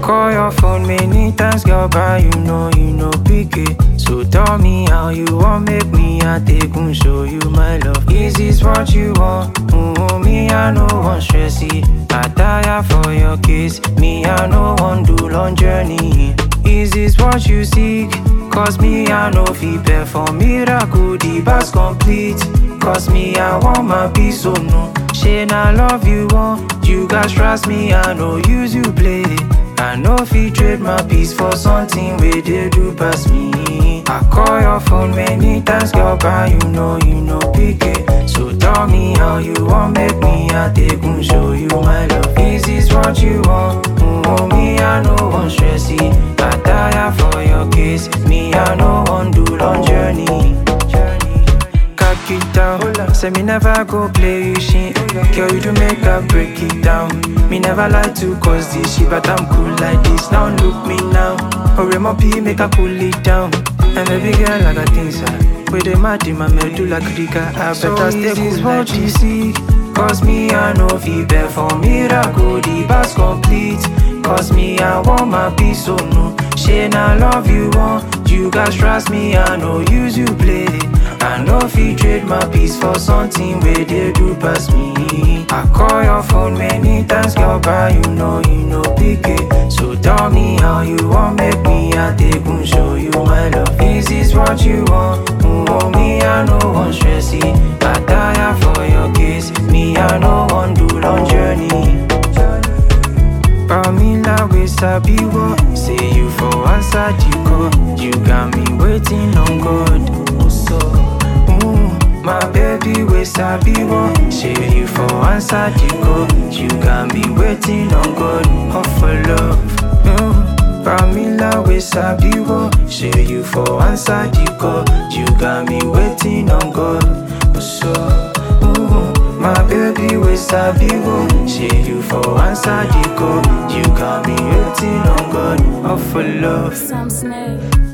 call your phone many times, girl, but you know pick it. So tell me how you want make me, I take and show you my love. Is this what you want? Me, I no want stressy. I tire for your kiss. Me, I no want do long journey. Is this what you seek? Cause me, I no fit pay for miracle, the bus complete. Cause me, I want my peace, so no. Shane, I love you, you guys trust me, I no use you play. I know if you trade my peace for something where they do pass me. I call your phone many times, girl, but you know pick it. So tell me how you want make me, I take and show you my love. Is this what you want? Me, I no want stressy. I tire for your kiss. Me, I no want do long journey. Cock it down, say me never go play you shit. Girl, you do make her break it down. Me never like to cause this shit, but I'm cool like this. Now look me now. Hurry my pee, make her cool it down. And baby girl, I got things with the mad in my medulla critica. I better stay cool like what you see. Cause me, I know if bear for miracle, the bus complete. Cause me, I want my peace, so no. Shane, I love you, you guys trust me, I know use you play. I know if you trade my peace for something where they do pass me. I call your phone many times, girl, but you know pick it. So tell me how you want make me, I take and show you my love. Is this what you want? Me, I no want stressy. I tire for your kiss. Me, I no want do long journey. Pamela, we sabi what? Say you for answer the call. You got me waiting on God. My baby, we sabi what? Say you for answer the call. You got me waiting on God. Oh, for love. Pamela, we sabi what? Say you for answer the call. You got me waiting on God. My baby, we sabi what? Say you for answer the call. You got me waiting on God. Oh, for love. Some snake.